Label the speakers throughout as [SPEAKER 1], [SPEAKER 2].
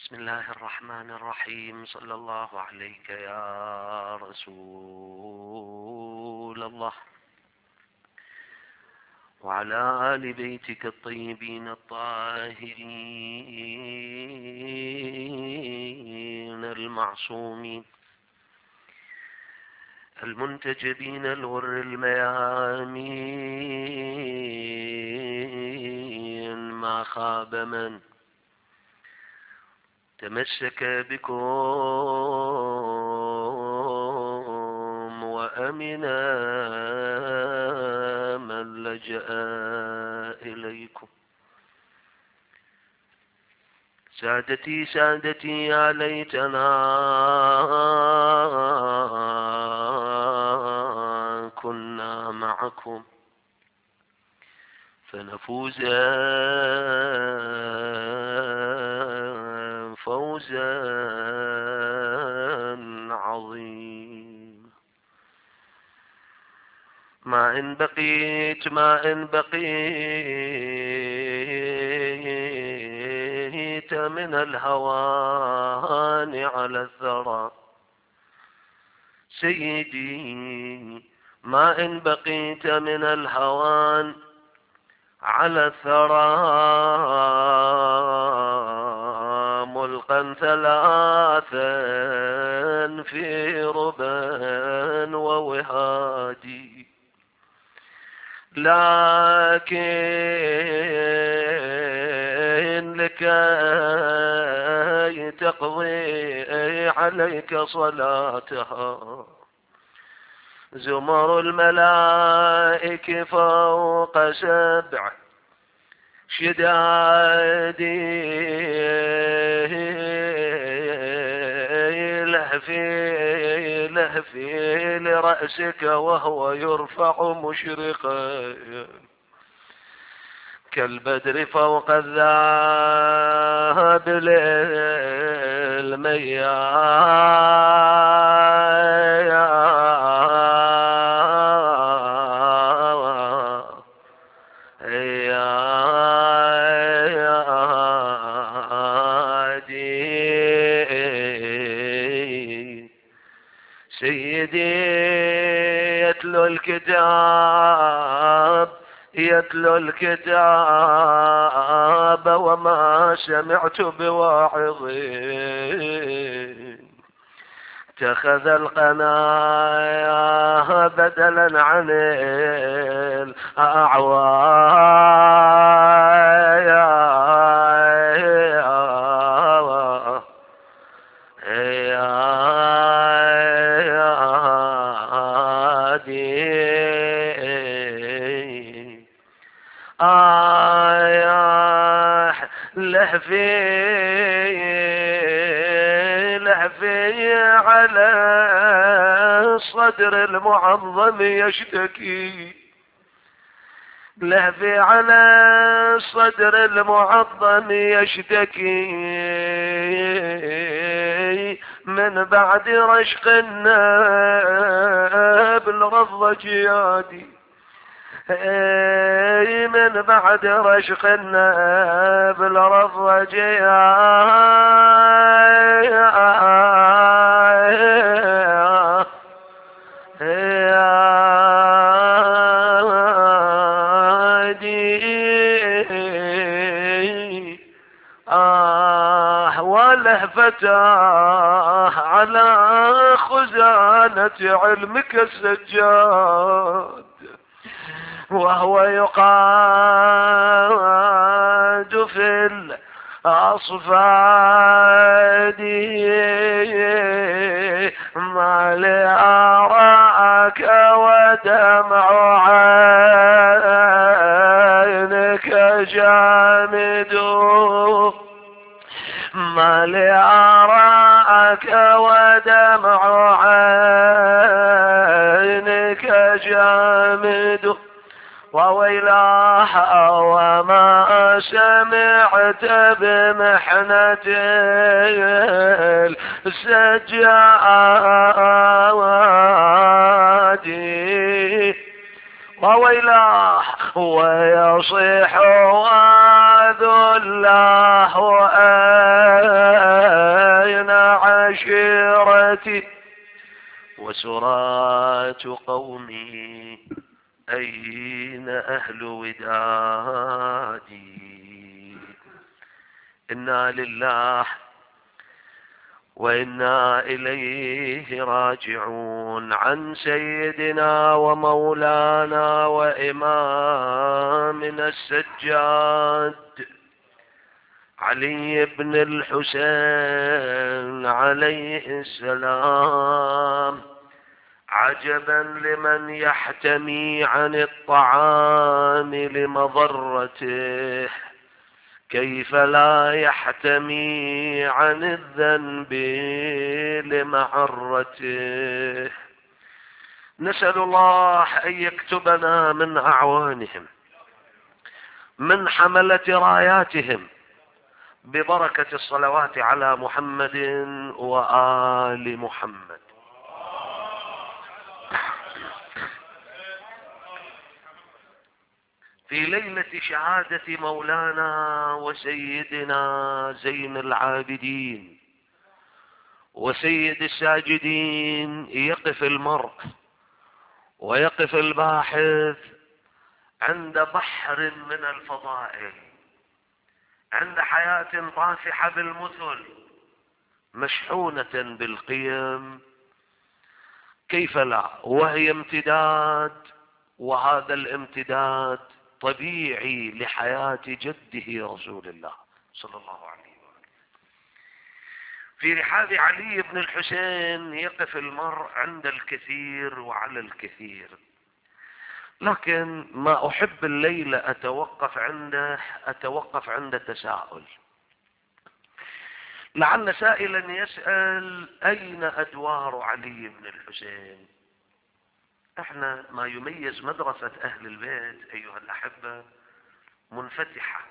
[SPEAKER 1] بسم الله الرحمن الرحيم. صلى الله عليك يا رسول الله وعلى آل بيتك الطيبين الطاهرين المعصومين المنتجبين الغر الميامين. ما خاب من تمسك بكم وأمنا من لجأ إليكم. سادتي سادتي يا ليتنا كنا معكم فنفوز فوزا عظيما. ما إن بقيت من الهوان على الثرى سيدي، ما إن بقيت من الهوان على الثرى ملقا ثلاثا في ربا ووهادي، لكن لكي تقضي عليك صلاتها زمر الملائك فوق 7 شداد لهفي لرأسك وهو يرفع مشرقا كالبدر فوق الذهب سيدي يتلو الكتاب وما سمعت بواعظ اتخذ القناة بدلا عن لهفي على الصدر المعظم يشتكي، لهفي على الصدر المعظم يشتكي من بعد رشق النابل رض جيادي، من بعد رشق النابل رض فتاه على خزانة علمك السجاد وهو يقاد في الأصفاد ما لأراك ودمع عينك جامد، ما لأراك ودمع عينك جامد، وويلاه وما سمعت بمحنة السجاد، وويلاه ويصيح وذلاه عشيرتي وسرات قومي، أين أهل ودادي؟ إنا لله وإنا إليه راجعون. عن سيدنا ومولانا وإمامنا السجاد علي بن الحسين عليه السلام: عجبا لمن يحتمي عن الطعام لمضرته، كيف لا يحتمي عن الذنب لمعرته. نسأل الله أن يكتبنا من أعوانهم، من حملة راياتهم، ببركة الصلوات على محمد وآل محمد. في ليلة شهادة مولانا وسيدنا زين العابدين وسيد الساجدين، يقف المرء ويقف الباحث عند بحر من الفضائل، عند حياة طافحة بالمثل مشحونة بالقيم، كيف لا، وهي امتداد، وهذا الامتداد طبيعي لحياة جده رسول الله صلى الله عليه وسلم. في رحاب علي بن الحسين يقف المرء عند الكثير وعلى الكثير، لكن ما أحب الليلة أتوقف عند تساؤل. لعل سائلا يسأل: أين أدوار علي بن الحسين؟ احنا ما يميز مدرسة أهل البيت أيها الأحبة منفتحة،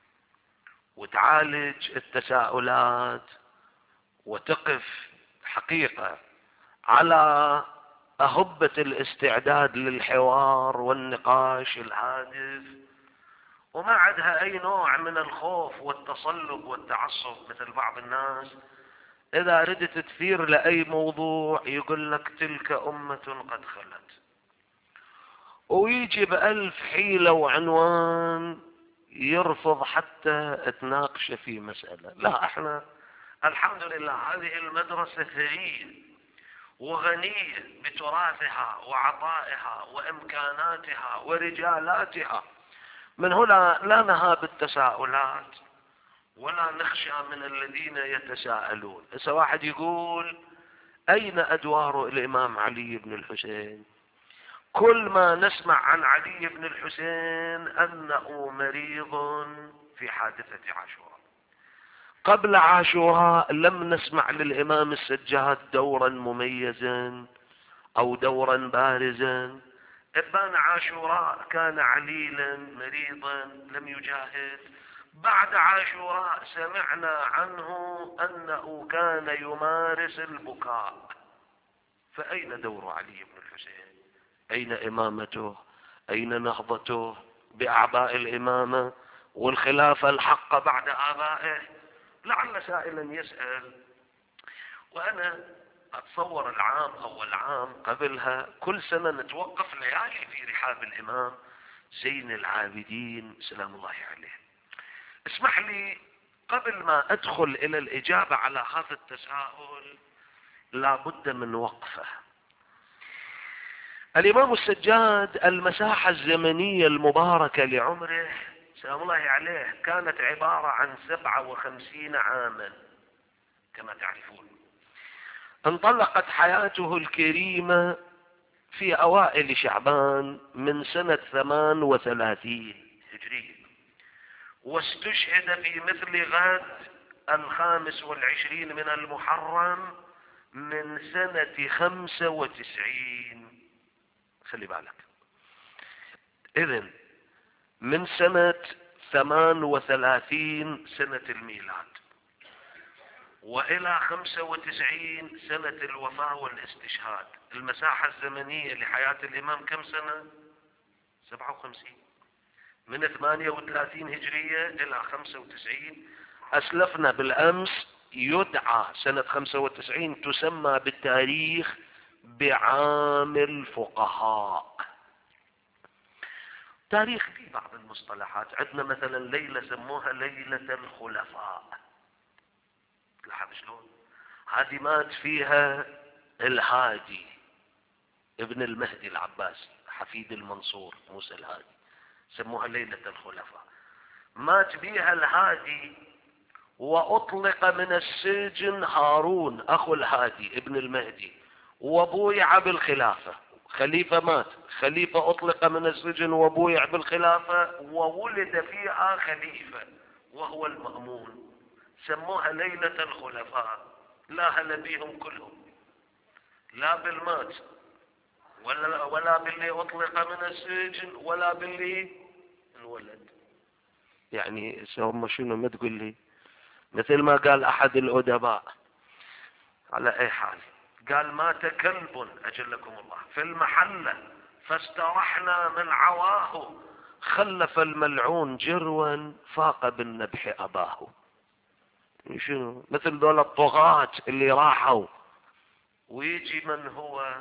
[SPEAKER 1] وتعالج التساؤلات، وتقف حقيقة على أهبة الاستعداد للحوار والنقاش الهادف، وما عندها أي نوع من الخوف والتصلب والتعصب مثل بعض الناس. إذا ردت تثير لأي موضوع يقول لك تلك أمة قد خلت، ويجي بألف حيلة وعنوان يرفض حتى تناقش في مسألة. لا، احنا الحمد لله هذه المدرسة ثرية وغنية بتراثها وعطائها وإمكاناتها ورجالاتها. من هنا لا نهاب التساؤلات ولا نخشى من الذين يتساءلون. إذا واحد يقول: أين أدوار الإمام علي بن الحسين؟ كل ما نسمع عن علي بن الحسين أنه مريض في حادثة عاشوراء. قبل عاشوراء لم نسمع للإمام السجاد دورا مميزا أو دورا بارزا. إبان عاشوراء كان عليلا مريضا لم يجاهد. بعد عاشوراء سمعنا عنه أنه كان يمارس البكاء. فأين دور علي بن الحسين؟ أين إمامته؟ أين نهضته بأعباء الإمامة والخلافة الحقة بعد آبائه؟ لعل سائلا يسأل. وأنا أتصور العام أو العام قبلها كل سنة نتوقف ليالي في رحاب الإمام زين العابدين سلام الله عليه. اسمح لي قبل ما أدخل إلى الإجابة على هذا التساؤل لابد من وقفة. الإمام السجاد المساحة الزمنية المباركة لعمره سلام الله عليه كانت عبارة عن 57 عاما كما تعرفون. انطلقت حياته الكريمة في أوائل شعبان من سنة 38 هجرية، واستشهد في مثل غد 25 من المحرم من سنة 95. خلي بالك، إذن من سنة 38 سنة الميلاد وإلى 95 سنة الوفاة والاستشهاد، المساحة الزمنية لحياة الإمام كم سنة؟ 57. من 38 هجرية إلى 95. أسلفنا بالأمس يدعى سنة 95 تسمى بالتاريخ بعام الفقهاء. تاريخ فيه بعض المصطلحات، عندنا مثلا ليلة سموها ليلة الخلفاء. لاحظ شلون؟ هذه مات فيها الهادي ابن المهدي العباسي حفيد المنصور موسى الهادي، سموها ليلة الخلفاء. مات بها الهادي واطلق من السجن هارون اخو الهادي ابن المهدي، وبويع بالخلافة. خليفة مات، خليفة اطلق من السجن وبويع بالخلافة، وولد فيها خليفة وهو المأمون. سموها ليلة الخلفاء. لا هل بيهم كلهم، لا بالمات ولا باللي اطلق من السجن ولا باللي الولد. يعني هم شنو؟ ما تقول لي مثل ما قال احد الادباء. على اي حال، قال مات كلب اجلكم الله في المحلة فاسترحنا من عواه، خلف الملعون جروا فاق بالنبح اباه. شنو؟ مثل دول الطغاة اللي راحوا، ويجي من هو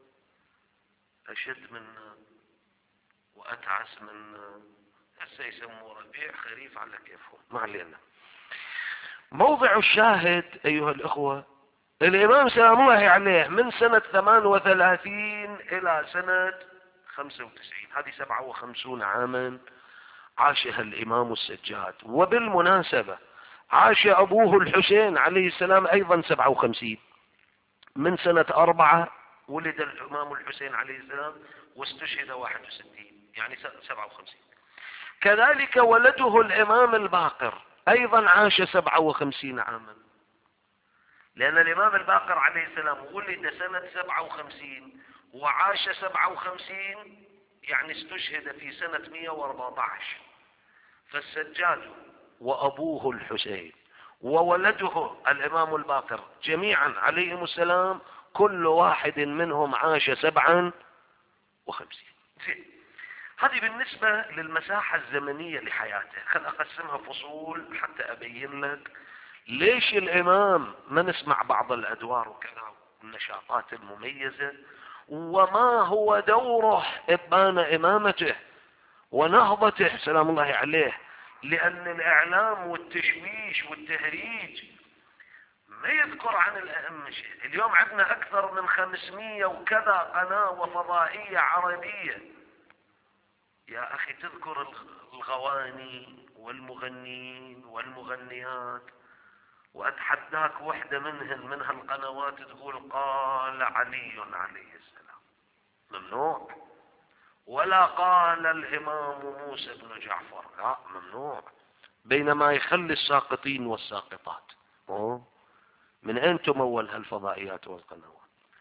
[SPEAKER 1] اشد منا واتعس منا، هسه يسموه ربيع خريف على كيفهم، ما علينا. موضع الشاهد ايها الاخوة، الامام سلام الله عليه من سنة 38 الى سنة 95، هذه 57 عاما عاشها الامام السجاد. وبالمناسبة عاش ابوه الحسين عليه السلام ايضا 57. من سنة 4 ولد الامام الحسين عليه السلام واستشهد 61، يعني 57. كذلك ولده الامام الباقر ايضا عاش 57 عاما، لان الامام الباقر عليه السلام ولد سنة 57 وعاش 57، يعني استشهد في سنة 114. فالسجاد وابوه الحسين وولده الامام الباقر جميعا عليهم السلام كل واحد منهم عاش 57. هذه بالنسبة للمساحة الزمنية لحياته. خل اقسمها فصول حتى ابين لك ليش الامام ما نسمع بعض الادوار وكذا والنشاطات المميزة، وما هو دوره ابان امامته ونهضته سلام الله عليه. لان الاعلام والتشويش والتهريج ما يذكر عن الائمة شيء. اليوم عندنا اكثر من 500 وكذا قناة وفضائية عربية. يا اخي تذكر الغواني والمغنين والمغنيات، واتحداك وحدة من هالقنوات تقول قال علي عليه السلام، ممنوع. ولا قال الامام موسى بن جعفر، لا ممنوع. بينما يخلي الساقطين والساقطات. من اين تمول هالفضائيات والقنوات؟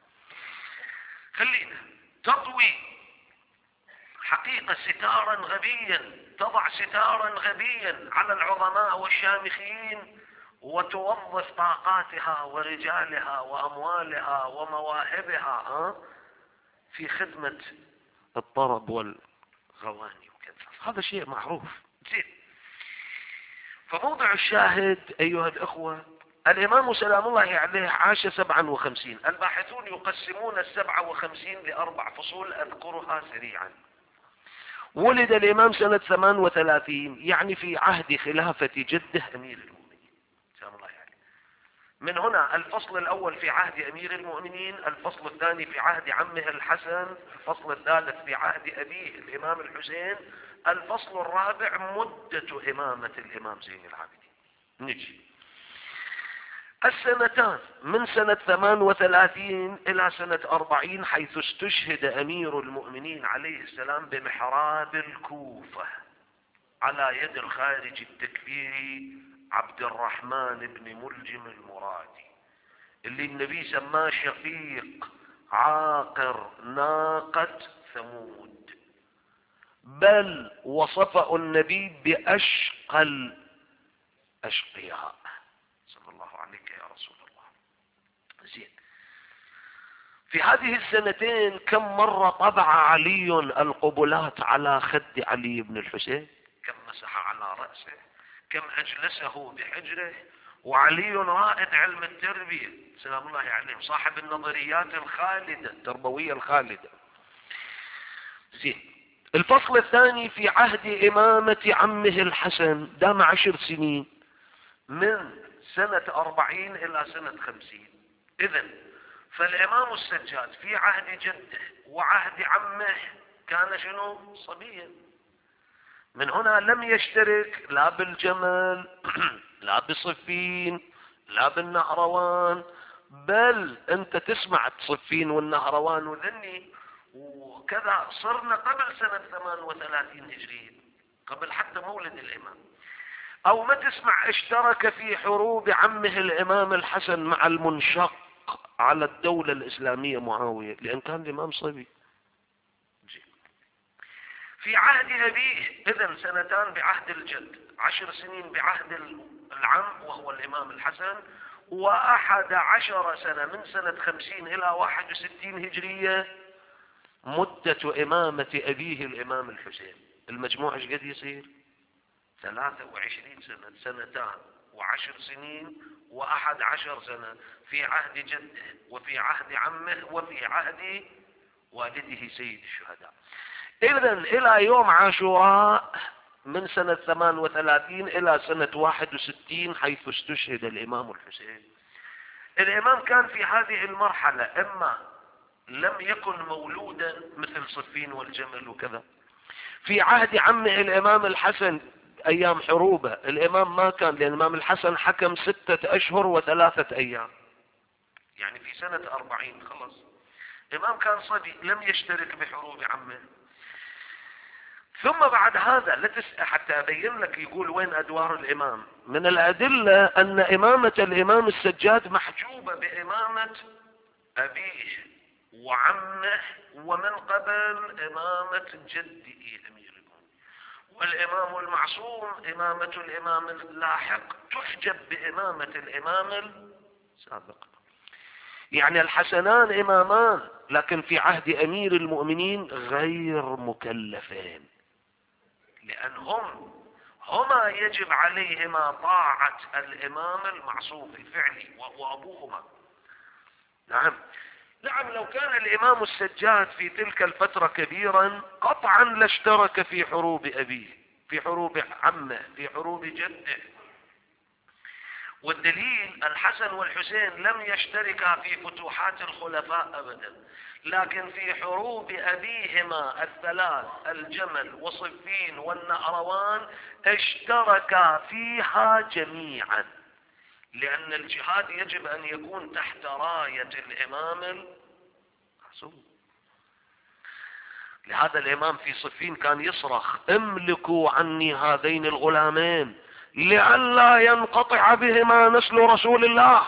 [SPEAKER 1] خلينا تطوي حقيقة ستارا غبيا، تضع ستارا غبيا على العظماء والشامخين، وتوظف طاقاتها ورجالها واموالها ومواهبها في خدمة الطرب والغواني وكذا. هذا شيء معروف. زين، فموضع الشاهد ايها الاخوة، الامام سلام الله عليه عاش 57. الباحثون يقسمون 57 لاربع فصول اذكرها سريعا. ولد الامام سنة 38، يعني في عهد خلافة جده امير المؤمنين سلام الله عليه. من هنا الفصل الاول في عهد امير المؤمنين، الفصل الثاني في عهد عمه الحسن، الفصل الثالث في عهد ابيه الامام الحسين، الفصل الرابع مدة امامة الامام زين العابدين. نجي السنتان من سنة 38 الى سنة 40، حيث استشهد امير المؤمنين عليه السلام بمحراب الكوفة على يد الخارج التكفيري عبد الرحمن بن ملجم المرادي، اللي النبي سماه شقيق عاقر ناقة ثمود، بل وصفه النبي بأشقى الأشقياء صلى الله عليك يا رسول الله. زين، في هذه السنتين كم مرة طبع علي القبلات على خد علي بن الحسين؟ كم مسح على رأسه؟ كم أجلسه بحجره؟ وعلي رائد علم التربية سلام الله عليه، صاحب النظريات الخالدة التربوية الخالدة. زين. الفصل الثاني في عهد إمامة عمه الحسن، دام 10 سنين، من سنة 40 إلى سنة 50. إذن فالإمام السجاد في عهد جده وعهد عمه كان شنو؟ صبيا. من هنا لم يشترك لا بالجمل لا بصفين لا بالنهروان، بل انت تسمع صفين والنهروان وذني وكذا صرنا قبل سنة 38 هجرية، قبل حتى مولد الإمام. أو ما تسمع اشترك في حروب عمه الإمام الحسن مع المنشق على الدولة الإسلامية معاوية، لأن كان الإمام صبي. في عهد أبيه إذن 2 سنين بعهد الجد، 10 سنين بعهد العم وهو الإمام الحسن، و11 سنة من سنة 50 إلى 61 هجرية مدة إمامة أبيه الإمام الحسين. المجموع ايش قد يصير؟ 23 سنة، 2 سنين و10 سنين و11 سنة في عهد جده وفي عهد عمه وفي عهد والده سيد الشهداء. إذن إلى يوم عاشوراء من سنة 38 إلى سنة 61 حيث استشهد الإمام الحسين. الإمام كان في هذه المرحلة إما لم يكن مولودا مثل صفين والجمل وكذا. في عهد عمه الإمام الحسن أيام حروبه الإمام ما كان، لأن الإمام الحسن حكم 6 أشهر و3 أيام، يعني في سنة 40 خلص. الإمام كان صبي لم يشترك بحروب عمه. ثم بعد هذا حتى أبين لك يقول وين أدوار الإمام. من الأدلة أن إمامة الإمام السجاد محجوبة بإمامة أبيه وعمه ومن قبل إمامة جده أمير المؤمنين، والإمام المعصوم إمامة الإمام اللاحق تحجب بإمامة الإمام السابق. يعني الحسنان إمامان لكن في عهد أمير المؤمنين غير مكلفين، لأن هما يجب عليهما طاعة الإمام المعصوم في فعله وأبوهما. نعم لو كان الإمام السجاد في تلك الفترة كبيرا قطعا لاشترك في حروب أبيه، في حروب عمه، في حروب جده. والدليل الحسن والحسين لم يشتركا في فتوحات الخلفاء أبدا، لكن في حروب أبيهما الثلاث الجمل وصفين والنهروان اشتركا فيها جميعا، لأن الجهاد يجب أن يكون تحت راية الإمام المعصوم. لهذا الإمام في صفين كان يصرخ املكوا عني هذين الغلامين لئلا ينقطع بهما نسل رسول الله.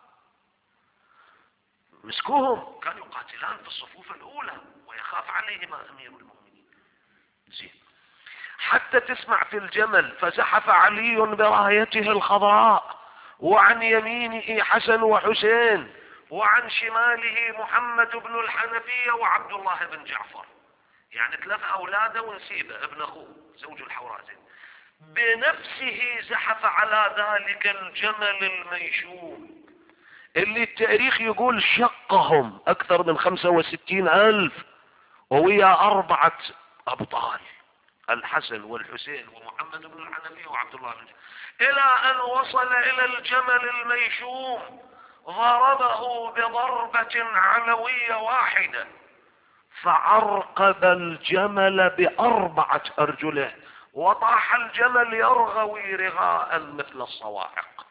[SPEAKER 1] مسكوهم، كانوا يقاتلان في الصفوف الأولى ويخاف عليهما أمير المؤمنين. زين. حتى تسمع في الجمل فزحف علي برايته الخضراء، وعن يمينه حسن وحسين، وعن شماله محمد بن الحنفية وعبد الله بن جعفر، يعني 3 أولاده ونسيبه ابن أخوه زوج الحورازين. بنفسه زحف على ذلك الجمل الميشوم اللي التاريخ يقول شقهم أكثر من 65,000، وويا 4 أبطال الحسن والحسين ومحمد بن الحنفية وعبد الله بن جعفر، إلى أن وصل إلى الجمل الميشوم ضربه بضربة علوية واحدة فعرقب الجمل ب4 أرجله، وطاح الجمل يرغوي رغاء مثل الصواعق.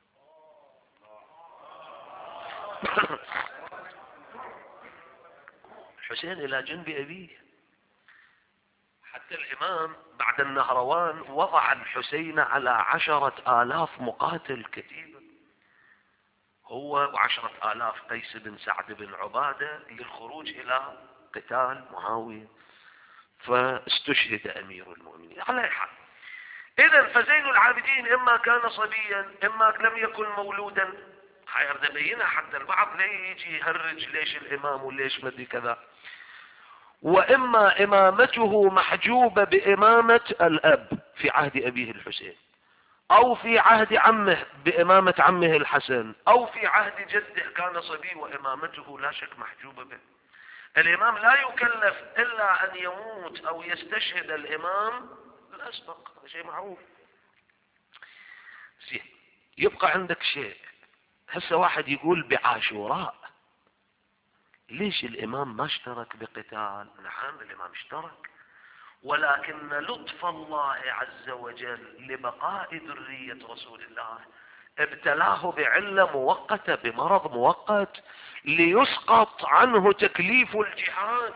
[SPEAKER 1] الحسين إلى جنب أبيه. حتى الإمام بعد النهروان وضع الحسين على 10,000 مقاتل كتيبة، هو و10,000 قيس بن سعد بن عبادة للخروج إلى قتال معاوية، فاستشهد أمير المؤمنين. على أي حال، إذن فزين العابدين إما كان صبيا إما لم يكن مولودا. حيرد بينها حتى البعض لا يجي يهرج ليش الإمام وليش مدري كذا. وإما إمامته محجوبة بإمامة الأب في عهد أبيه الحسين، او في عهد عمه بامامة عمه الحسن، او في عهد جده كان صبي وامامته لا شك محجوبة به. الامام لا يكلف الا ان يموت او يستشهد الامام الاسبق، هذا شيء معروف. زين، يبقى عندك شيء. هسه واحد يقول بعاشوراء ليش الامام ما اشترك بقتال؟ نعم الامام اشترك، ولكن لطف الله عز وجل لبقاء ذرية رسول الله ابتلاه بعلة مؤقتة، بمرض مؤقت، ليسقط عنه تكليف الجهاد.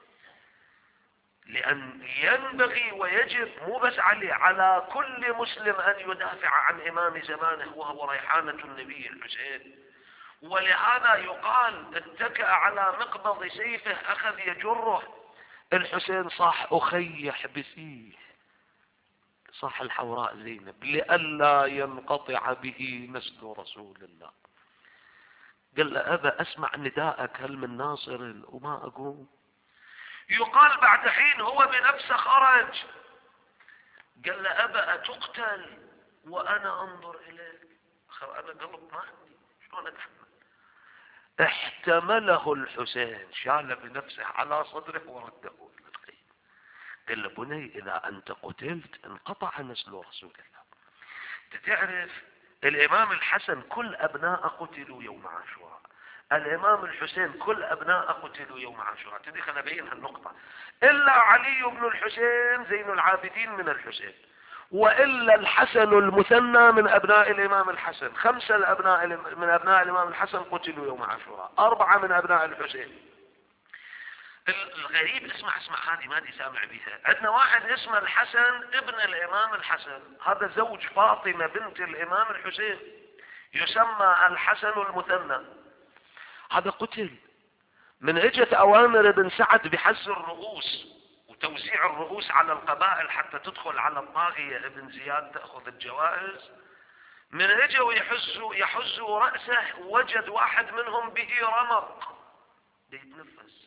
[SPEAKER 1] لأن ينبغي ويجب مو بس على كل مسلم أن يدافع عن إمام زمانه وهو ريحانة النبي الحسين. ولهذا يقال اتكأ على مقبض سيفه أخذ يجره. الحسين صاح أخيح بسيف، صاح الحوراء زينب لئلا ينقطع به نسل رسول الله. قال له أبا أسمع نداءك هل من ناصر وما أقوم. يقال بعد حين هو بنفسه خرج، قال له أبا أتقتل وأنا أنظر إليك؟ أنا قلب ما عندي، شلون أتحمل؟ احتمله الحسين، شال بنفسه على صدره ورده إلى الخيل. قال له بني إذا أنت قتلت انقطع نسل رسول الله. تعرف الإمام الحسن كل أبناء قتلوا يوم عاشوراء، الإمام الحسين كل أبناء قتلوا يوم عاشوراء. تدري خلنا أبين هالنقطة. إلا علي بن الحسين زين العابدين من الحسين، وإلا الحسن المثنى من أبناء الإمام الحسن. 5 من أبناء الإمام الحسن قتلوا يوم عاشوراء، 4 من أبناء الحسين. الغريب اسمع هذه ما دي سامع بها. عندنا واحد اسمه الحسن ابن الإمام الحسن، هذا زوج فاطمة بنت الإمام الحسين، يسمى الحسن المثنى. هذا قتل من اجت اوامر ابن سعد بحز الرؤوس وتوزيع الرؤوس على القبائل حتى تدخل على الطاغية ابن زياد تأخذ الجوائز. من اجوا يحزوا رأسه وجد واحد منهم به رمق بيتنفس.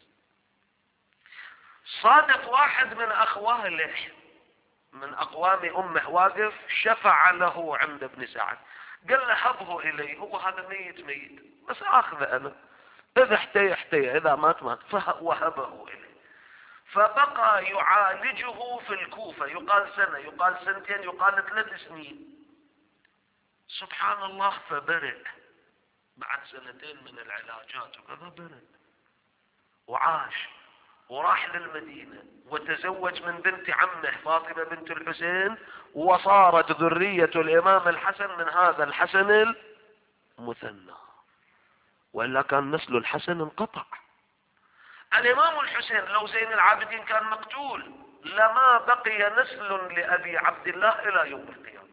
[SPEAKER 1] صادف واحد من اخواله من اقوام امه واقف شفع له عند ابن سعد، قال له هبه الي، هو هذا ميت بس اخذه انا، اذا احتي اذا مات وهبه اليه. فبقى يعالجه في الكوفة، يقال سنة، يقال سنتين، يقال 3 سنين. سبحان الله، فبرئ بعد 2 من العلاجات وكذا، برئ وعاش وراح للمدينة وتزوج من بنت عمه فاطمة بنت الحسين، وصارت ذرية الإمام الحسن من هذا الحسن المثنى، وإلا كان نسل الحسن انقطع. الإمام الحسين لو زين العابدين كان مقتول لما بقي نسل لأبي عبد الله إلى يوم القيامة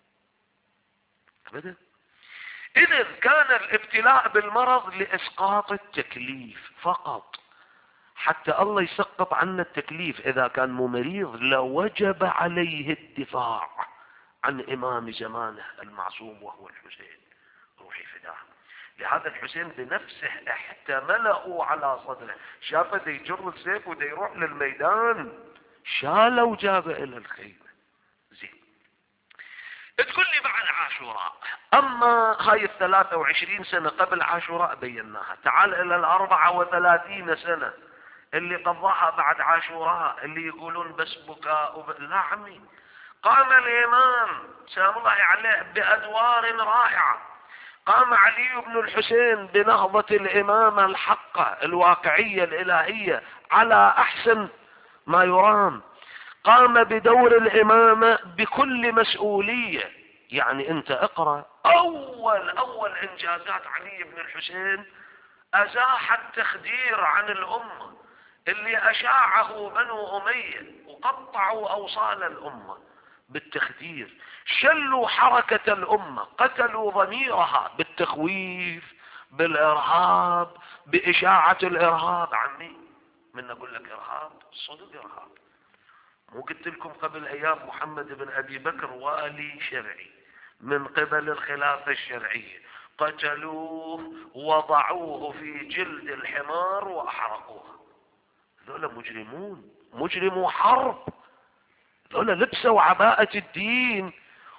[SPEAKER 1] أبدا. إذن كان الابتلاء بالمرض لإسقاط التكليف فقط، حتى الله يسقط عنا التكليف. إذا كان مريض لوجب عليه الدفاع عن إمام زمانه المعصوم وهو الحسين، روحي فداه. لهذا الحسين بنفسه احتمله على صدره، شافه دي يجر السيف ودي يروح للميدان، شاله وجابه إلى الخيمة. زين، تقول لي بعد عاشوراء، أما هاي 23 سنة قبل عاشوراء بيناها، تعال إلى 34 سنة اللي قضاها بعد عاشوراء، اللي يقولون بس بكاء لا عمي، قام الإمام سلام الله عليه بأدوار رائعة. قام علي بن الحسين بنهضة الإمامة الحقة الواقعية الإلهية على أحسن ما يرام. قام بدور الإمامة بكل مسؤولية. يعني أنت اقرأ أول إنجازات علي بن الحسين، أزاح التخدير عن الأمة اللي أشاعه بنو أمية، وقطعوا أوصال الأمة بالتخدير، شلوا حركة الأمة، قتلوا ضميرها بالتخويف، بالإرهاب، بإشاعة الإرهاب. عمي من أقول لك إرهاب صدق إرهاب. مو قلت لكم قبل أيام محمد بن أبي بكر والي شرعي من قبل الخلافة الشرعية، قتلوه وضعوه في جلد الحمار وأحرقوه. ذولا مجرمون، مجرموا حرب، ذولا لبسوا عباءة الدين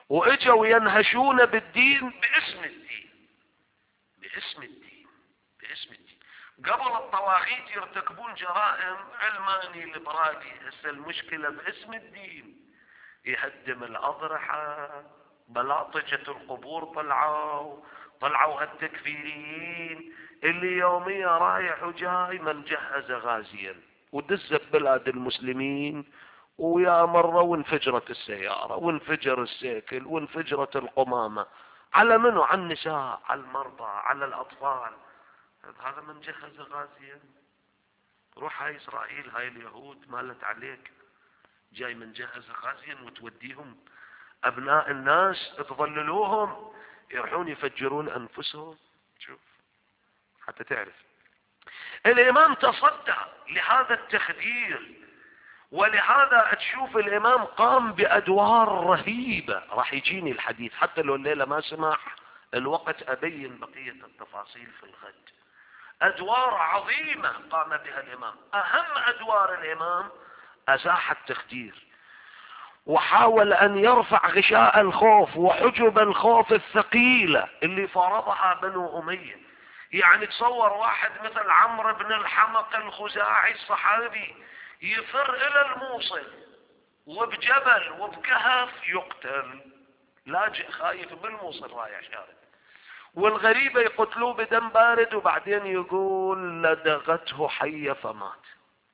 [SPEAKER 1] واجوا ينهشون بالدين باسم الدين، باسم الدين، باسم الدين. قبل الطواغيت يرتكبون جرائم علماني ليبرالي، هسه المشكلة باسم الدين. يهدم الأضرحة، بلاطجة القبور طلعوا هالتكفيريين اللي يوميا رايح وجاي من جهز غازيا ودزت بلاد المسلمين، ويا مرة وانفجرت السيارة وانفجر السيكل وانفجرت القمامة. على منو؟ على النساء، على المرضى، على الأطفال. هذا من جهز غازيا. روح هاي إسرائيل، هاي اليهود مالت عليك، جاي من جهز غازيا وتوديهم أبناء الناس تضللوهم يروحون يفجرون أنفسهم. شوف حتى تعرف الإمام تصدى لهذا التخدير، ولهذا تشوف الإمام قام بأدوار رهيبة. راح يجيني الحديث حتى لو الليلة ما سمح الوقت أبين بقية التفاصيل في الغد. أدوار عظيمة قام بها الإمام. أهم أدوار الإمام أزاح التخدير، وحاول أن يرفع غشاء الخوف وحجب الخوف الثقيلة اللي فرضها بنو أمية. يعني تصور واحد مثل عمرو بن الحمق الخزاعي الصحابي يفر إلى الموصل وبجبل وبكهف يقتل، لاجئ خايف بالموصل رايح شارد، والغريبة يقتلوه بدم بارد، وبعدين يقول لدغته حية فمات.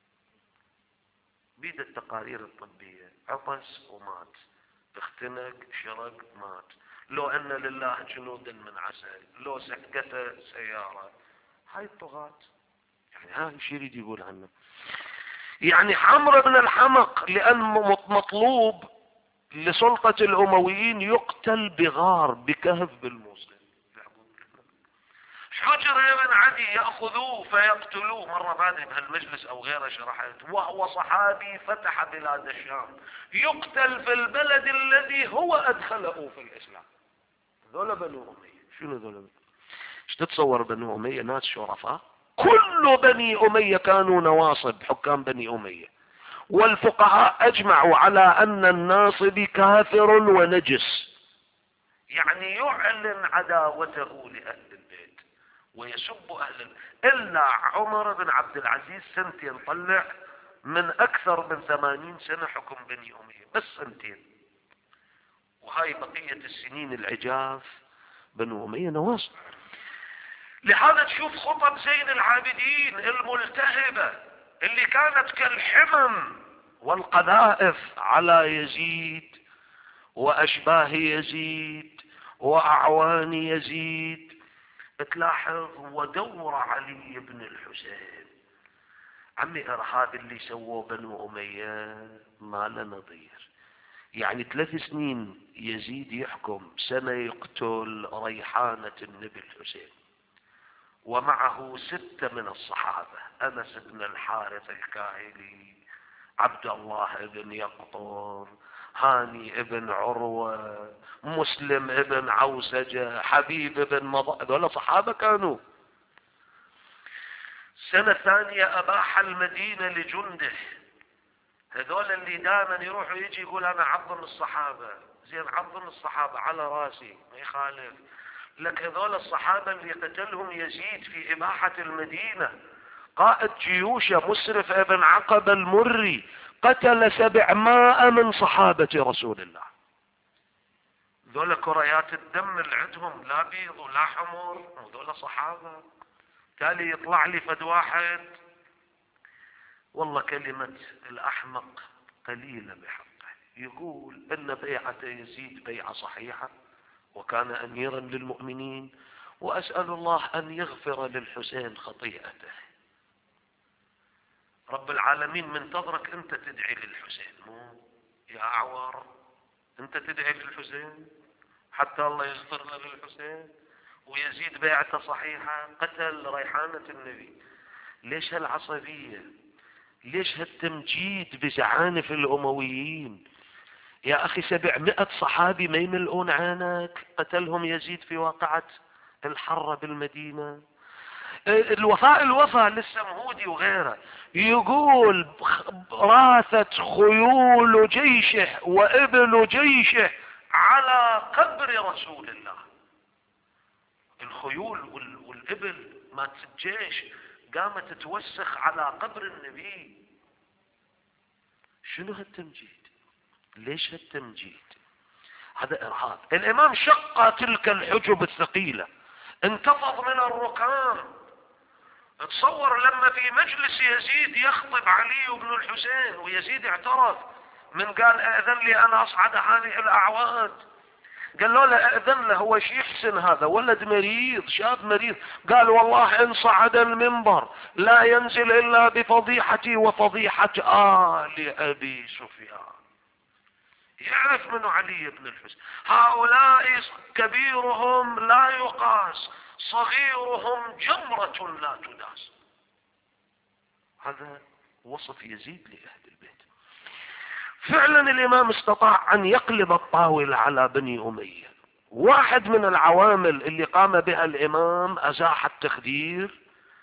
[SPEAKER 1] بيد التقارير الطبية عطس ومات، اختنق شرق مات. لو أن لله جنودا من عسل، لو سكته سيارة. هاي الطغاة، يعني هاي الشيء يريد يقول عنه. يعني عمرو بن الحمق لأن مطلوب لسلطة الأمويين يقتل بغار بكهف بالموصل. حجر بن عدي يأخذوه فيقتلوه. مرة بعد بهالمجلس أو غيره شرحت، وهو صحابي فتح بلاد الشام، يقتل في البلد الذي هو أدخله في الإسلام. ذولا بنو أمية. شنو ذولا؟ ايش تتصور بنو أمية؟ ناس شرفاء. كل بني أمية كانوا نواصب، حكام بني أمية، والفقهاء أجمعوا على أن الناصب كافر ونجس، يعني يعلن عداوته لأهل البيت ويسب أهل إلا عمر بن عبد العزيز سنتين طلع من أكثر من 80 سنة حكم بني أمية، بس سنتين، وهاي بقية السنين العجاف بنو أمية نواصب. لهذا تشوف خطب زين العابدين الملتهبة اللي كانت كالحمم والقذائف على يزيد وأشباه يزيد وأعوان يزيد. تلاحظ ودور علي بن الحسين، عمي إرهاب اللي سووه بنو أمية ما له نظير. يعني 3 سنين يزيد يحكم، سنة يقتل ريحانة النبي الحسين، ومعه 6 من الصحابة: أنس بن الحارث الكاهلي، عبد الله بن يقطر، هاني بن عروة، مسلم بن عوسجة، حبيب بن مضى. هذول صحابة كانوا. سنة ثانية أباح المدينة لجنده. هذول اللي دائما يروحوا يجي يقول أنا عظم الصحابة. زين، عظم الصحابة على راسي ما يخالف، لك هذول الصحابة اللي قتلهم يزيد في إباحة المدينة. قائد جيوشه مسرف ابن عقبة المري قتل 700 من صحابة رسول الله. ذولا كريات الدم اللي عندهم لا بيض ولا حمر، وذولا صحابة. تالي يطلع لي فد واحد، والله كلمة الأحمق قليلة بحقه، يقول إن بيعة يزيد بيعة صحيحة وكان أميرا للمؤمنين، وأسأل الله أن يغفر للحسين خطيئته. رب العالمين منتظرك أنت تدعي للحسين، مو يا أعور أنت تدعي للحسين حتى الله يغفر له للحسين. ويزيد بيعته صحيحة، قتل ريحانة النبي. ليش هالعصبية؟ ليش هالتمجيد بزعانف الأمويين؟ يا أخي 700 صحابي ما يملؤون عينك، قتلهم يزيد في واقعة الحرة بالمدينة. الوفاء للسمهودي وغيره يقول راثت خيول جيشه وإبل جيشه على قبر رسول الله. الخيول والإبل مات الجيش قامت توسخ على قبر النبي. شنو هالتمجيد؟ ليش هالتمجيد؟ هذا إرهاب. الإمام شق تلك الحجب الثقيلة، انتفض من الركام. تصور لما في مجلس يزيد يخطب علي بن الحسين، ويزيد اعترف من قال أذن لي أنا أصعد هذه الأعواد، قال له لا أذن له، هو شي يحسن هذا ولد مريض شاب مريض. قال والله إن صعد المنبر لا ينزل إلا بفضيحتي وفضيحة آل أبي سفيان. يعرف منه علي بن الحسين. هؤلاء كبيرهم لا يقاس، صغيرهم جمرة لا تداس. هذا وصف يزيد لأهل البيت. فعلا الإمام استطاع أن يقلب الطاولة على بني أمية. واحد من العوامل اللي قام بها الإمام أزاح التخدير،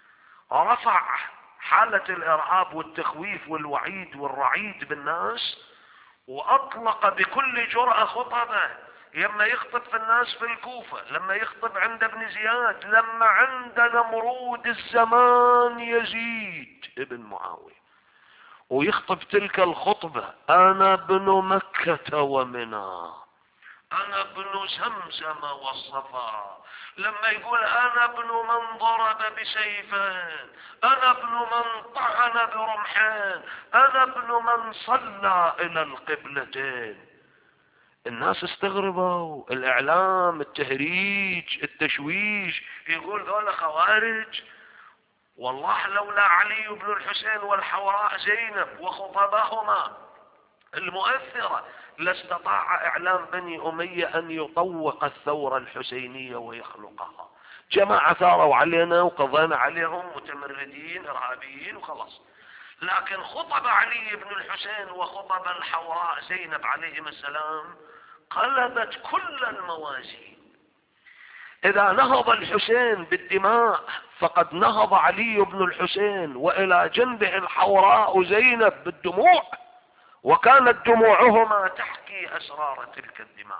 [SPEAKER 1] رفع حالة الإرهاب والتخويف والوعيد والرعيد بالناس، وأطلق بكل جرأة خطبه. لما يخطب في الناس في الكوفة، لما يخطب عند ابن زياد، لما عند نمرود الزمان يزيد ابن معاوية، ويخطب تلك الخطبة: أنا ابن مكة ومنى، أنا ابن زمزم والصفا. لما يقول أنا ابن من ضرب بسيفين، أنا ابن من طعن برمحين، أنا ابن من صلى إلى القبلتين. الناس استغربوا، الإعلام، التهريج، التشويش، يقول ذولا خوارج. والله لولا علي بن الحسين والحوراء زينب وخطبهما المؤثرة لاستطاع إعلام بني أمية أن يطوق الثورة الحسينية ويخلقها. جماعة ثاروا علينا وقضينا عليهم متمردين إرهابيين وخلاص. لكن خطب علي بن الحسين وخطب الحوراء زينب عليهم السلام قلبت كل الموازين. إذا نهض الحسين بالدماء فقد نهض علي بن الحسين، وإلى جنبه الحوراء زينب بالدموع، وكانت دموعهما تحكي أسرار تلك الدماء.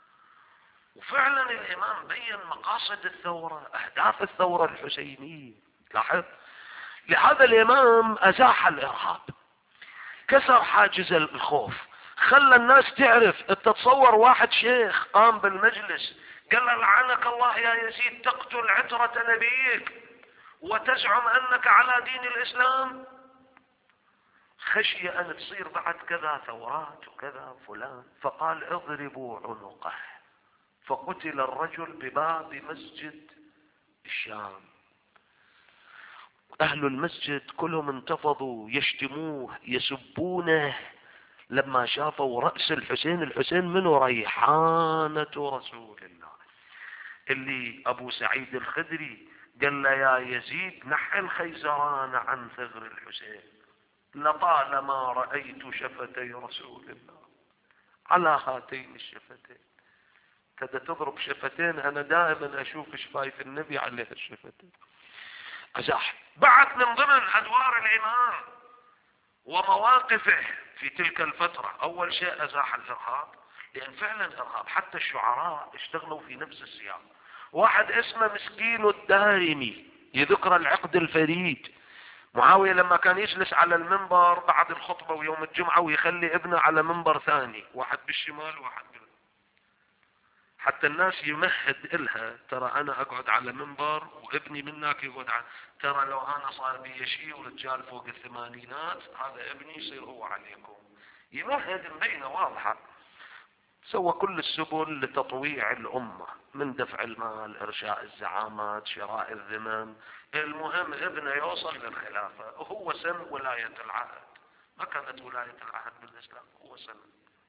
[SPEAKER 1] وفعلا الإمام بين مقاصد الثورة، أهداف الثورة الحسينية. لاحظ، لهذا الإمام أزاح الإرهاب، كسر حاجز الخوف، خلى الناس تعرف. تتصور واحد شيخ قام بالمجلس قال له: لعنك الله يا يزيد، تقتل عترة نبيك وتزعم أنك على دين الإسلام. خشي أن تصير بعد كذا ثورات وكذا فلان، فقال: اضربوا عنقه. فقتل الرجل بباب مسجد الشام. أهل المسجد كلهم انتفضوا يشتموه يسبونه لما شافوا رأس الحسين. الحسين منه ريحانة رسول الله، اللي أبو سعيد الخدري قال له: يا يزيد نحي الخيزران عن ثغر الحسين، لطالما رأيت شفتي رسول الله على هاتين الشفتين. كذا تضرب شفتين، أنا دائما أشوف شفايف النبي عليها الشفتين. أزاح. بعد من ضمن أدوار الإمام ومواقفه في تلك الفترة، أول شيء أزاح الإرهاب، لأن فعلا إرهاب. حتى الشعراء اشتغلوا في نفس السياق. واحد اسمه مسكين الدارمي يذكر العقد الفريد. معاوية لما كان يجلس على المنبر بعد الخطبة ويوم الجمعة ويخلي ابنه على منبر ثاني، واحد بالشمال وواحد حتى الناس يمهد إلها: ترى أنا أقعد على منبر وابني منك يقعد على، ترى لو أنا صار بي شيء ورجال فوق الثمانينات هذا ابني يصير هو عليكم. يمهد مبينة واضحة. سوى كل السبل لتطويع الأمة، من دفع المال، إرشاء الزعامات، شراء الذمم. المهم ابنه يوصل للخلافة، وهو سن ولاية العهد. ما كانت ولاية العهد بالإسلام، هو سن.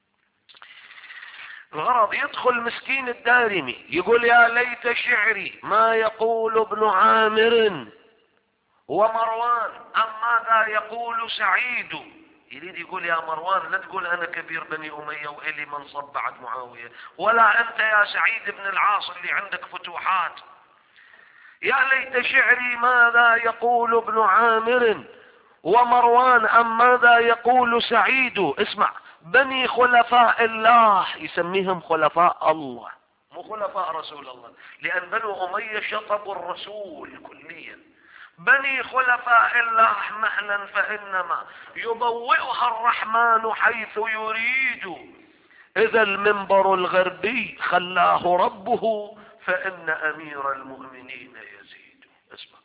[SPEAKER 1] الغرض يدخل مسكين الدارمي يقول: يا ليت شعري ما يقول ابن عامر ومروان أم ماذا يقول سعيد. يريد يقول: يا مروان لا تقول أنا كبير بني أمية وإلي منصب بعد معاوية، ولا أنت يا سعيد بن العاص اللي عندك فتوحات. يا ليت شعري ماذا يقول ابن عامر ومروان أم ماذا يقول سعيد. اسمع، بني خلفاء الله، يسميهم خلفاء الله مو خلفاء رسول الله، لأن بنو أمية شطبوا الرسول كليا. بني خلفاء الله مهلا فإنما يضوئها الرحمن حيث يريد، إذا المنبر الغربي خلاه ربه فإن أمير المؤمنين يزيد. اسمع،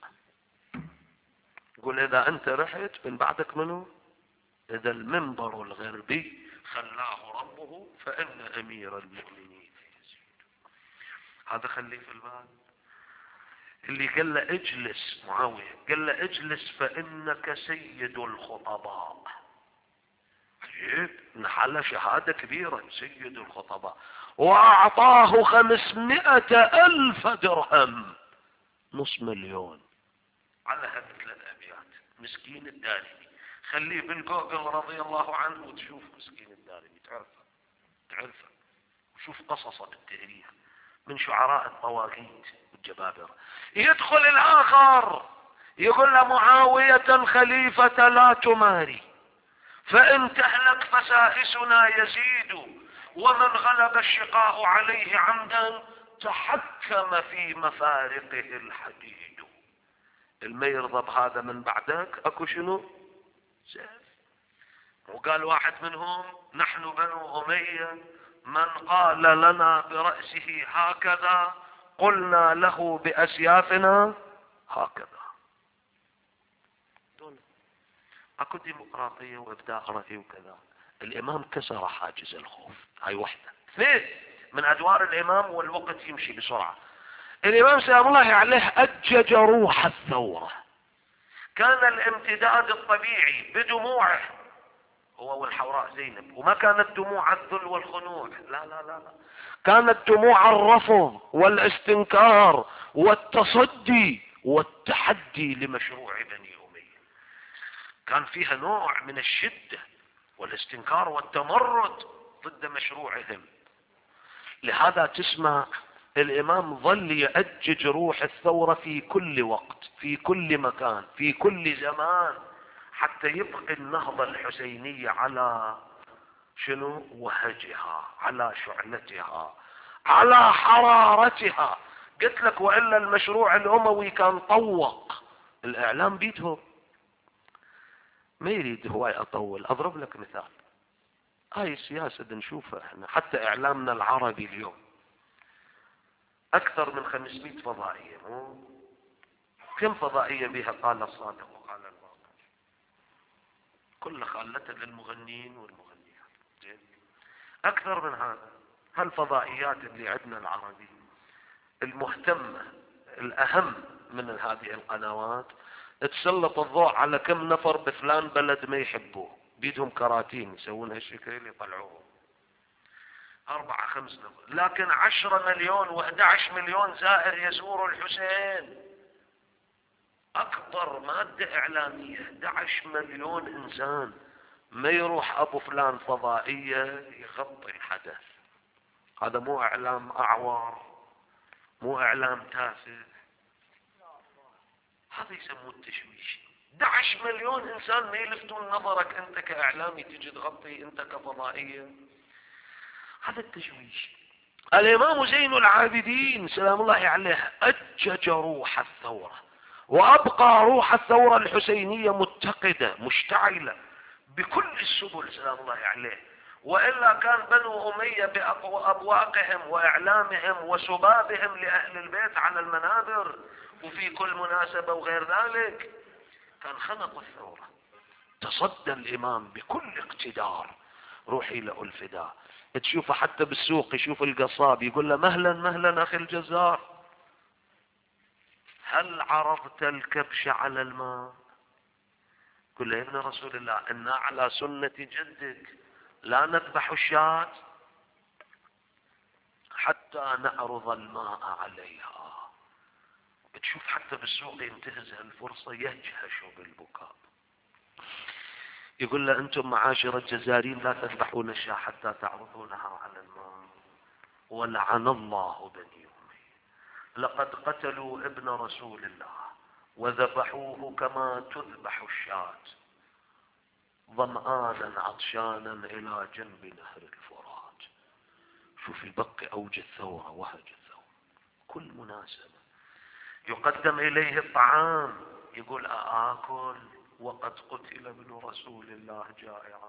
[SPEAKER 1] قل إذا أنت رحت من بعدك منه، إذا المنبر الغربي خلاه ربه فإن أمير المؤمنين يزيد. هذا خليه في البال. اللي قال له اجلس، معاوية قال له اجلس فإنك سيد الخطباء. عجيب، نحل شهادة كبيرة، سيد الخطباء. وأعطاه 500,000 درهم، نص مليون، على هالثلاث أبيات. مسكين الدارمي، خليه بالجوجل رضي الله عنه وتشوف مسكين الدارمي، تعرفه وشوف قصصه بالتاريخ من شعراء الطواغيت والجبابرة. يدخل الآخر يقول له معاوية الخليفة لا تماري، فإن تهلك فسائسنا يزيد، ومن غلب الشقاء عليه عمدا تحكم في مفارقه الحديد. الما يرضى بهذا من بعدك اكو شنو؟ سيف. وقال واحد منهم نحن بنو أمية من قال لنا برأسه هكذا قلنا له بأسيافنا هكذا. دول اكو ديمقراطية وابداء رأي وكذا. الامام كسر حاجز الخوف، هاي وحدة. اثنين من ادوار الامام، والوقت يمشي بسرعة، الامام سلام الله عليه اجج روح الثورة. كان الامتداد الطبيعي بدموعه هو والحوراء زينب، وما كانت دموع الذل والخنوع، لا لا لا لا، كانت دموع الرفض والاستنكار والتصدي والتحدي لمشروع بني أمية. كان فيها نوع من الشدة والاستنكار والتمرد ضد مشروعهم. لهذا تسمع الامام ظل يأجج روح الثورة في كل وقت، في كل مكان، في كل زمان، حتى يبقي النهضة الحسينية على شنو؟ وهجها، على شعلتها، على حرارتها. قلت لك وإلا المشروع الأموي كان طوق. الإعلام بيدهم ما يريد هواي أطول. أضرب لك مثال، هاي السياسة نشوفها احنا، حتى إعلامنا العربي اليوم أكثر من 500 فضائية، كم فضائية بها قال الصادق وقال الباطل، كل خالته للمغنيين والمغنيات. أكثر من هذا، هالفضائيات اللي عندنا العربي المهتمة الأهم من هذه القنوات تسلط الضوء على كم نفر بفلان بلد ما يحبوه، بيدهم كراتين يسوون هالشكل يطلعوه 4 5 نفر، لكن 10 مليون و11 مليون زائر يزور الحسين. اكبر مادة اعلامية 11 مليون انسان، ما يروح ابو فلان فضائية يغطي الحدث. هذا مو اعلام اعور، مو اعلام تافه، هذا يسموه التشويش. 11 مليون انسان ما يلفتون نظرك انت كاعلامي تجي تغطي انت كفضائية، هذا التشويش. الامام زين العابدين سلام الله عليه اجج روح الثورة، وابقى روح الثورة الحسينية متقدة مشتعلة بكل السبل سلام الله عليه. وإلا كان بنو أمية بأبواقهم وإعلامهم وسبابهم لأهل البيت على المنابر وفي كل مناسبة وغير ذلك كان خنقوا الثورة. تصدى الإمام بكل اقتدار، روحي له الفداء. تشوفه حتى بالسوق يشوف القصاب يقول له مهلا مهلا أخي الجزار، هل عرضت الكبش على الماء؟ قل له يا ابن رسول الله إنا على سنة جدك لا نذبح الشاة حتى نعرض الماء عليها. بتشوف حتى بالسوق ينتهز الفرصة يجهش بالبكاء، يقول له أنتم معاشر الجزارين لا تذبحون الشاة حتى تعرضونها على الماء. ولعن الله بني أمية، لقد قتلوا ابن رسول الله وذبحوه كما تذبح الشاة. ظمآنا عطشانا إلى جنب نهر الفرات. شوف يبقي أوج الثورة وهج الثورة. كل مناسبة يقدم إليه الطعام يقول آكل وقد قتل ابن رسول الله جائعا.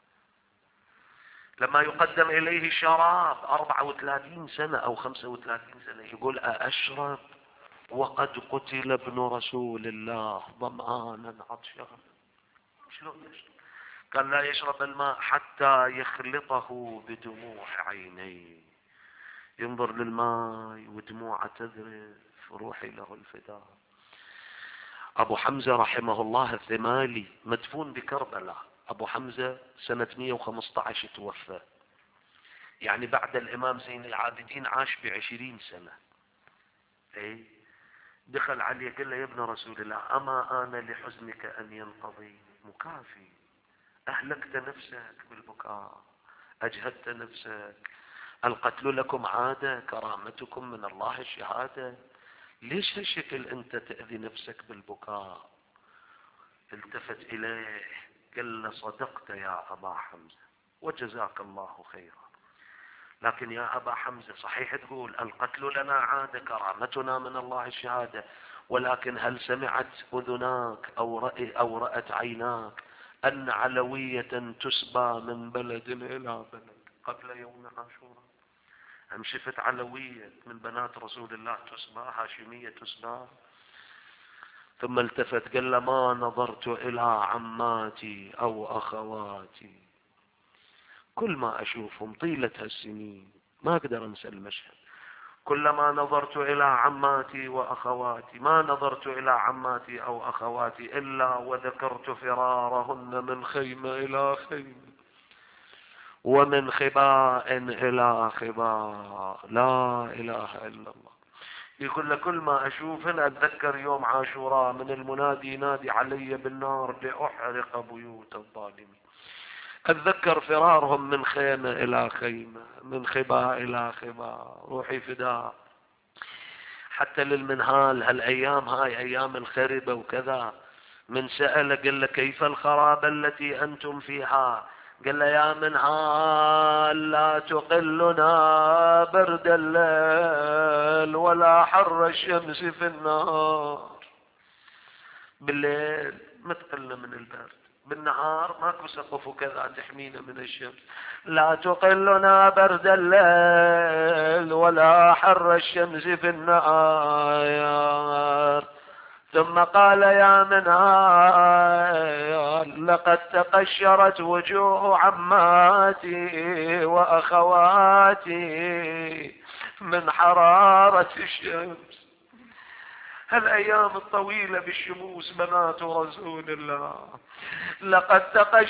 [SPEAKER 1] لما يقدم إليه شراب 34 سنة أو 35 سنة يقول أشرب وقد قتل ابن رسول الله ظمآنا عطشانا. شلون يشرب؟ قال لا يشرب الماء حتى يخلطه بدموع عينيه. ينظر للماء ودموعه تذرف روحي له الفداء. أبو حمزة رحمه الله الثمالي مدفون بكربلاء. أبو حمزة سنة 115 توفى، يعني بعد الإمام زين العابدين عاش ب20 سنة. إيه؟ دخل عليه قال له يا ابن رسول الله أما آن لحزنك أن ينقضي؟ مكافي، أهلكت نفسك بالبكاء، أجهدت نفسك، القتل لكم عادة، كرامتكم من الله الشهادة، ليش هالشكل أنت تأذي نفسك بالبكاء؟ التفت إليه قال له صدقت يا أبا حمزة وجزاك الله خيرا، لكن يا أبا حمزة صحيح تقول القتل لنا عادة، كرامتنا من الله الشهادة، ولكن هل سمعت أذناك أو رأت عيناك أن علوية تسبى من بلد إلى بلد قبل يوم عاشوراء؟ هم شفت علوية من بنات رسول الله تسبى، هاشمية تسبى؟ ثم التفت قال له ما نظرت إلى عماتي أو أخواتي، كل ما أشوفهم طيلة هالسنين ما أقدر أنسى المشهد، كلما نظرت إلى عماتي وأخواتي ما نظرت إلى عماتي أو أخواتي إلا وذكرت فرارهن من خيمة إلى خيمة ومن خباء إلى خباء، لا إله إلا الله. يقول لك كل ما أشوفهن أتذكر يوم عاشوراء من المنادي ينادي علي بالنار لأحرق بيوت الظالمين، أتذكر فرارهم من خيمة إلى خيمة من خباء إلى خباء، روحي فداء. حتى للمنهال هالأيام هاي أيام الخربة وكذا، من سأل قال له كيف الخرابة التي أنتم فيها؟ قال له يا منهال لا تقلنا برد الليل ولا حر الشمس في النهار. بالليل ما تقلنا من البرد، بالنهار ماكو سقف وكذا تحمينا من الشمس. لا تقلنا برد الليل ولا حر الشمس في النهار. ثم قال يا منهال لقد تقشرت وجوه عماتي وأخواتي من حرارة الشمس. هالأيام الطويلة بالشموس بنات رسول الله، لقد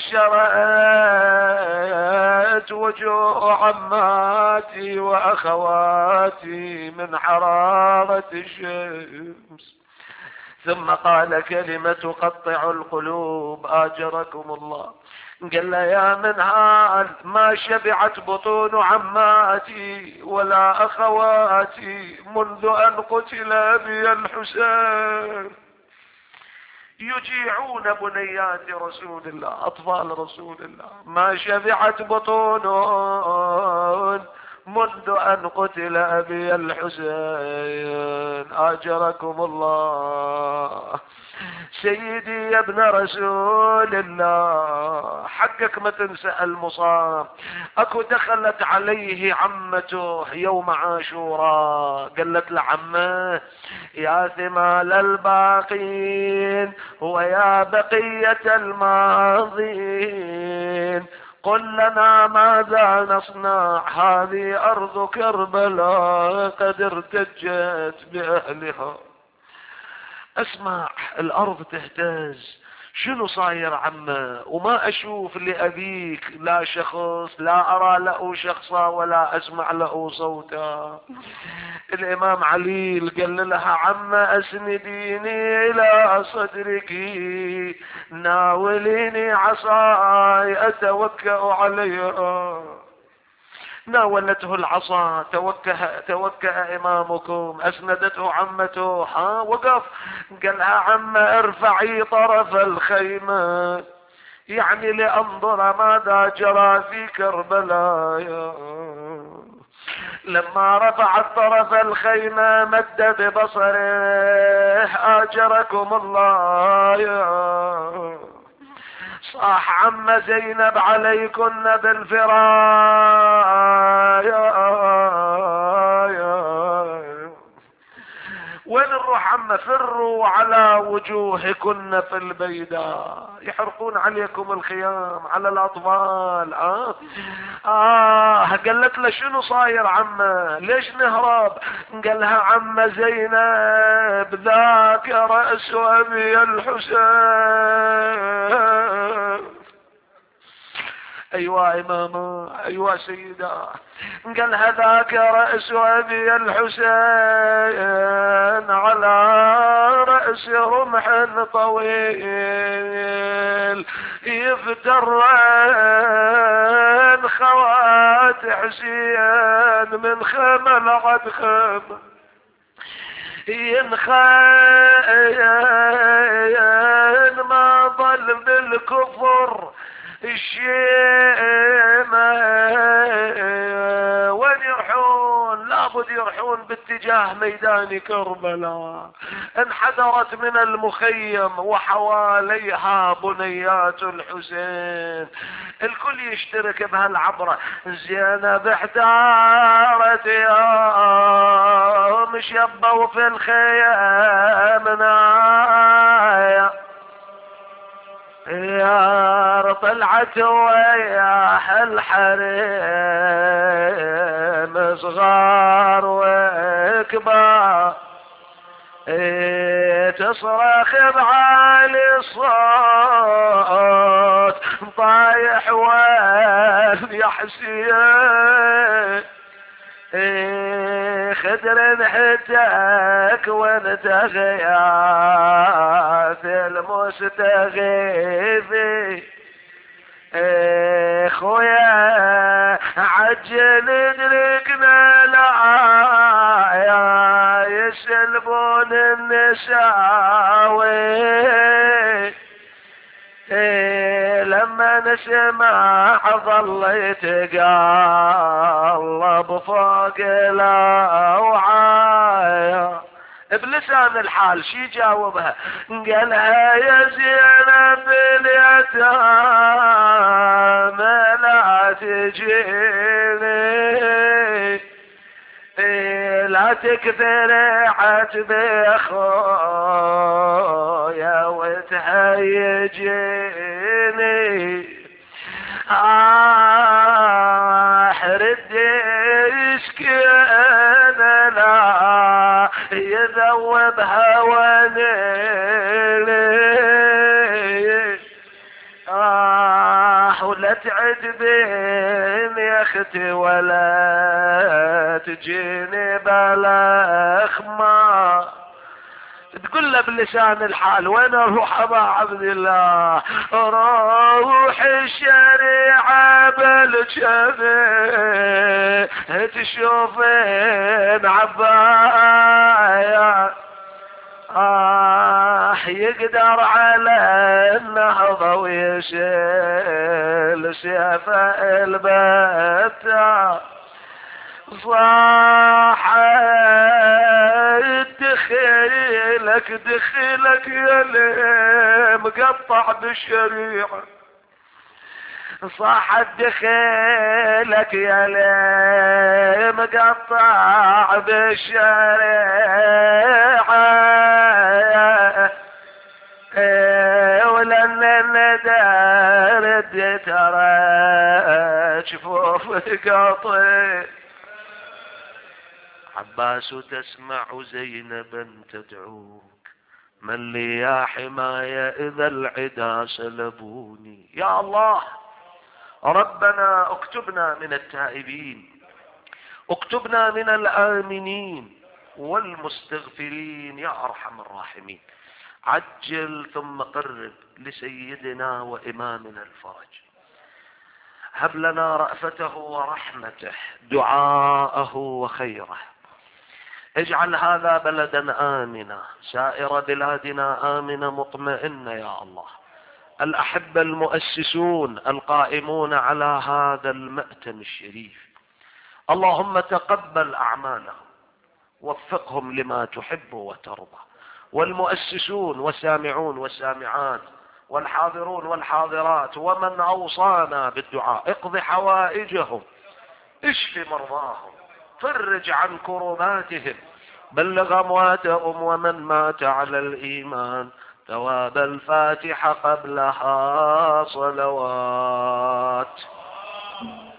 [SPEAKER 1] تقشرت وجوه عماتي وأخواتي من حرارة الشمس. ثم قال كلمة تقطع القلوب آجركم الله، قال له يا منهال ما شبعت بطون عماتي ولا أخواتي منذ أن قتل أبي الحسين. يجيعون بنيات رسول الله، أطفال رسول الله، ما شبعت بطونهم منذ أن قتل أبي الحسين. آجركم الله. سيدي يا ابن رسول الله حقك ما تنسى المصاب. اكو دخلت عليه عمته يوم عاشوراء قالت لعمه يا ثمال الباقين ويا بقية الماضين قل لنا ماذا نصنع، هذه أرض كربلاء قد ارتجت بأهلها. اسمع الأرض تهتز، شنو صاير عمه؟ وما أشوف لأبيك لا شخص، لا أرى له شخصا ولا أسمع له صوتا. الإمام علي قال لها عمه أسنديني إلى صدرك ناوليني عصاي أتوكأ عليها. ناولته العصا، توكأ إمامكم، أسندته عمته، وقف قالها عمه ارفعي طرف الخيمة يعني لأنظر ماذا جرى في كربلاء. لما رفع طرف الخيمة مد ببصره أجركم الله، صاح عم زينب عليكن بالفراق. وين نروح عم؟ فروا على وجوهكن في البيداء، يحرقون عليكم الخيام على الاطفال. قالت له شنو صاير عم؟ ليش نهرب؟ قالها عم زينب ذاك رأس ابي الحسين. ايوه اماما، ايوه سيدة. قال هذاك رأس ابي الحسين على رأس رمح طويل يفترن خوات حسين من خمل عد خمل ينخين ما ضل بالكفر الشيمة. وين يرحون؟ لابد يرحون باتجاه ميدان كربلاء. انحدرت من المخيم وحواليها بنيات الحسين، الكل يشترك بهالعبرة. زينب احتارت يوم شبوا في الخيام نايا، يا طلعت وياح الحريم صغار وكبار، تصرخ بعالي الصوت طايح وين يا حسين، خدر نحتك وانت غياث المستغيثي، خويا عجل ادركنا لا يسلبون النساوي. لما نسمع ظليت قلب فوق الاوعايا. بلسان الحال شي جاوبها؟ قالها يا زينب اليتامى لا تجيني، لا تكثر عتب اخويا وتهيجيني، ردي اسكن لا يذوب هواني، ولا تعذبين يا اختي ولا تجيني بلا خمار. تقول له بلسان الحال وين اروح ابا عبد الله؟ روح الشريعة بالجنة تشوفين عبايا، يقدر على النهضة ويشيل سيف البتة، صاحت دخيلك يا ليه مقطع بالشريعة، صاحت دخيلك يا ليه مقطع بالشريعة، ولن ندار ترى جفوف قطع. عباس تسمع زينبا تدعوك، من لي يا حماية إذا العدا سلبوني. يا الله ربنا اكتبنا من التائبين، اكتبنا من الآمنين والمستغفرين يا أرحم الراحمين. عجل ثم قرب لسيدنا وإمامنا الفرج، هب لنا رأفته ورحمته دعاءه وخيره، اجعل هذا بلدا آمنا، سائر بلادنا آمنة مطمئنة يا الله. الأحبة المؤسسون القائمون على هذا المأتم الشريف، اللهم تقبل أعمالهم، وفقهم لما تحب وترضى. والمؤسسون والسامعون والسامعات والحاضرون والحاضرات ومن أوصانا بالدعاء، اقض حوائجهم، اشف مرضاهم، فرج عن كرباتهم، بلغ أمواتهم ومن مات على الإيمان ثواب الفاتحة قبلها صلوات.